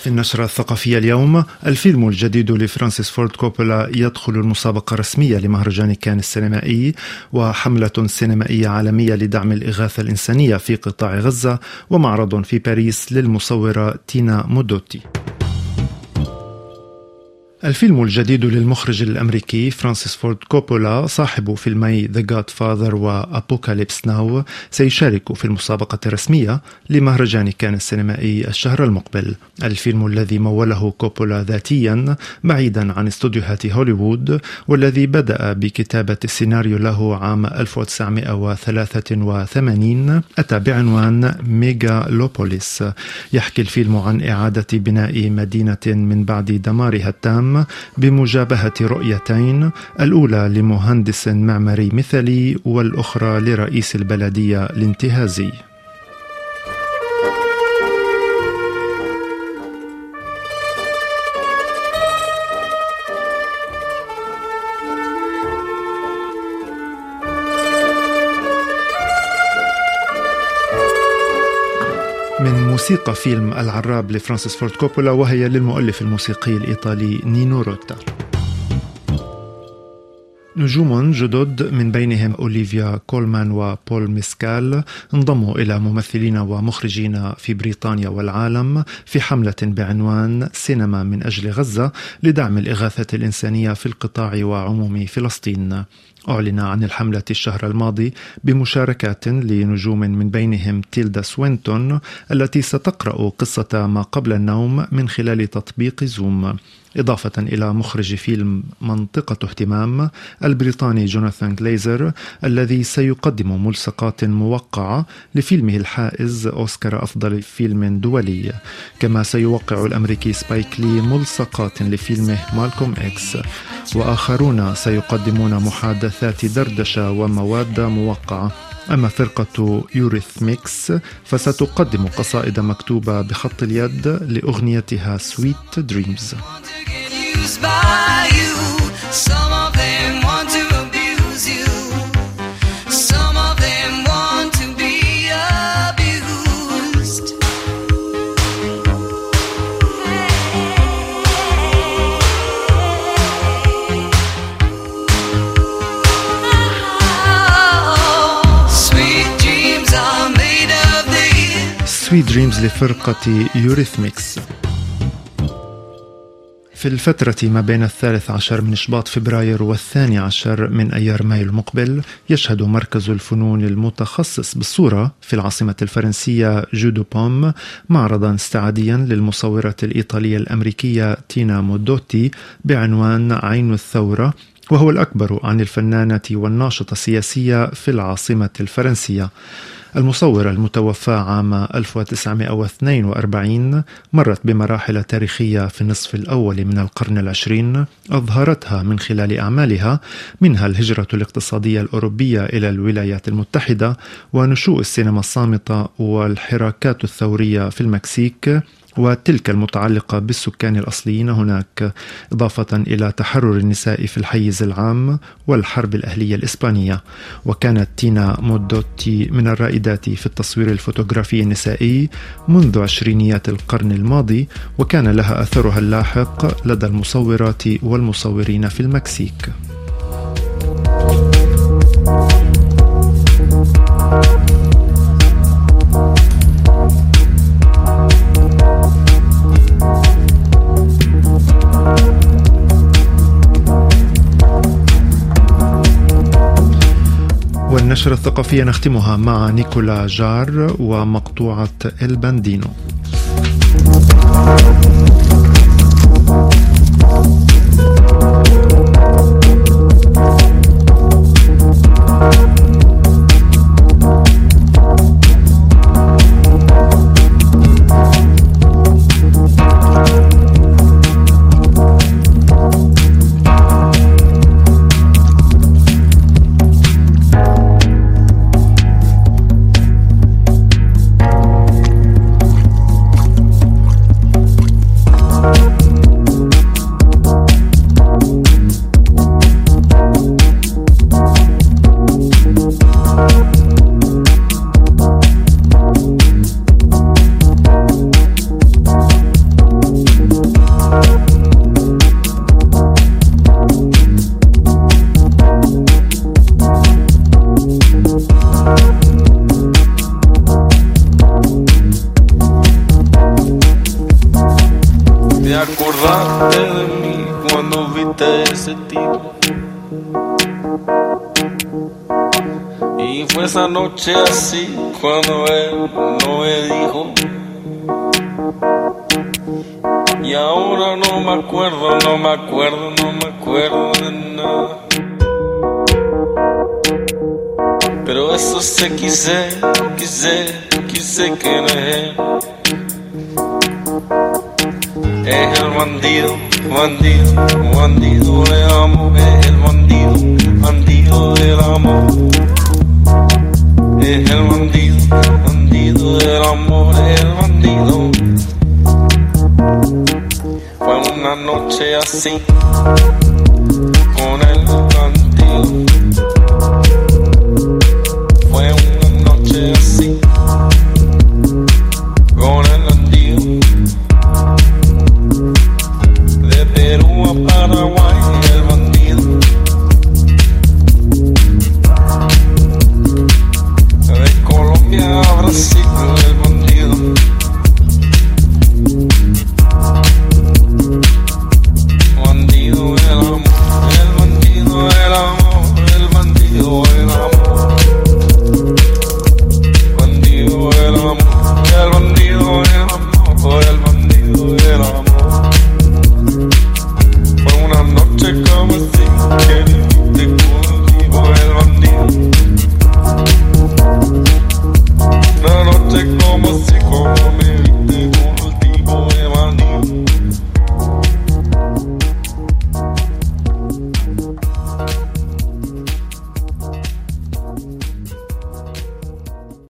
في النشرة الثقافية اليوم، الفيلم الجديد لفرانسيس فورد كوبولا يدخل المسابقة الرسمية لمهرجان كان السينمائي، وحملة سينمائية عالمية لدعم الإغاثة الإنسانية في قطاع غزة، ومعرض في باريس للمصورة تينا مودوتي. الفيلم الجديد للمخرج الأمريكي فرانسيس فورد كوبولا صاحب فيلمي The Godfather وأبوكاليبس ناو سيشارك في المسابقة الرسمية لمهرجان كان السينمائي الشهر المقبل. الفيلم الذي موله كوبولا ذاتيا بعيدا عن استوديوهات هوليوود، والذي بدأ بكتابة السيناريو له عام 1983، أتى بعنوان ميغالوبوليس. يحكي الفيلم عن إعادة بناء مدينة من بعد دمارها التام بمجابهة رؤيتين، الأولى لمهندس معماري مثالي والأخرى لرئيس البلدية الانتهازي. من موسيقى فيلم العراب لفرانسيس فورد كوبولا، وهي للمؤلف الموسيقي الإيطالي نينو روتا. نجوم جدد من بينهم أوليفيا كولمان وبول ميسكال انضموا إلى ممثلين ومخرجين في بريطانيا والعالم في حملة بعنوان سينما من أجل غزة لدعم الإغاثة الإنسانية في القطاع وعموم فلسطين. أعلن عن الحملة الشهر الماضي بمشاركات لنجوم من بينهم تيلدا سوينتون التي ستقرأ قصة ما قبل النوم من خلال تطبيق زوم، إضافة إلى مخرج فيلم منطقة اهتمام البريطاني جوناثان غليزر الذي سيقدم ملصقات موقعة لفيلمه الحائز أوسكار أفضل فيلم دولي. كما سيوقع الأمريكي سبايك لي ملصقات لفيلمه مالكوم إكس، وآخرون سيقدمون محادثات دردشة ومواد موقعة. أما فرقة يوريثميكس فستقدم قصائد مكتوبة بخط اليد لأغنيتها Sweet Dreams. Sweet Dreams لفرقة يوريثميكس. في الفترة ما بين 13 من شباط فبراير و12 من أيار مايو المقبل، يشهد مركز الفنون المتخصص بالصورة في العاصمة الفرنسية جودو بوم معرضا استعاديا للمصورة الإيطالية الأمريكية تينا مودوتي بعنوان عين الثورة، وهو الأكبر عن الفنانة والناشطة السياسية في العاصمة الفرنسية. المصورة المتوفاة عام 1942 مرت بمراحل تاريخية في النصف الأول من القرن العشرين أظهرتها من خلال أعمالها، منها الهجرة الاقتصادية الأوروبية إلى الولايات المتحدة، ونشوء السينما الصامتة، والحراكات الثورية في المكسيك، وتلك المتعلقة بالسكان الأصليين هناك، إضافة إلى تحرر النساء في الحيز العام والحرب الأهلية الإسبانية. وكانت تينا مودوتي من الرائدات في التصوير الفوتوغرافي النسائي منذ عشرينيات القرن الماضي، وكان لها أثرها اللاحق لدى المصورات والمصورين في المكسيك. والنشرة الثقافية نختمها مع نيكولا جار ومقطوعة الباندينو. ese tipo. Y fue esa noche así cuando él no me dijo. Y ahora no me acuerdo de nada. Pero eso sí quise que no es él. Es el bandido del amor. Es el bandido del amor. Es el bandido del amor. Es el bandido. Fue una noche así con él.